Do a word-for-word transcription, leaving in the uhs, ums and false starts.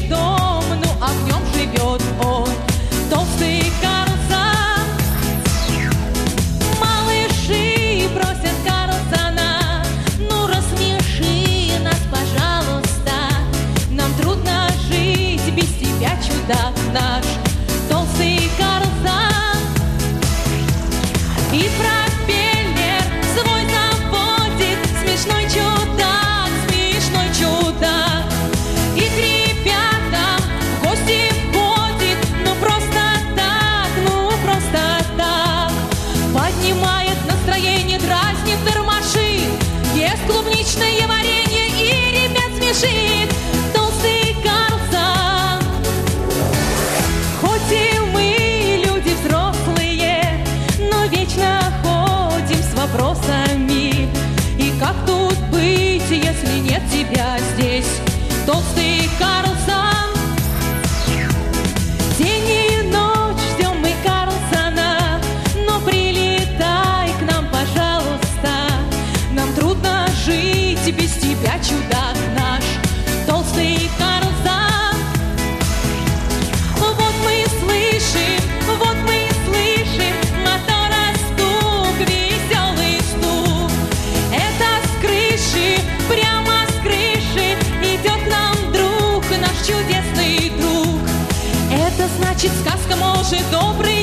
дом, ну а в нем живет он, толстый Карлсон. Малыши просят Карлсона: ну рассмеши нас, пожалуйста, нам трудно жить без тебя, чудак наш, толстый Карлсон. И пропеллер свой заводит, смешной чудак, смешной чудак. И к ребятам в гости входит, ну просто так, ну просто так. Поднимает настроение, дразнит тормошит, ест клубничное варенье и ребят смешит, толстый Карлсон. Хоть и мы люди взрослые, но вечно ходим с вопросами. И как тут быть, если нет тебя здесь, толстый Карлсон? День и ночь ждем мы Карлсона, но прилетай к нам, пожалуйста, нам трудно жить без тебя, чудак наш, толстый Карлсон. Вот мы слышим, вот мы слышим мотора стук, веселый стук. Это с крыши, прямо с крыши идет к нам друг, наш чудесный друг. Это значит, сказка может добрый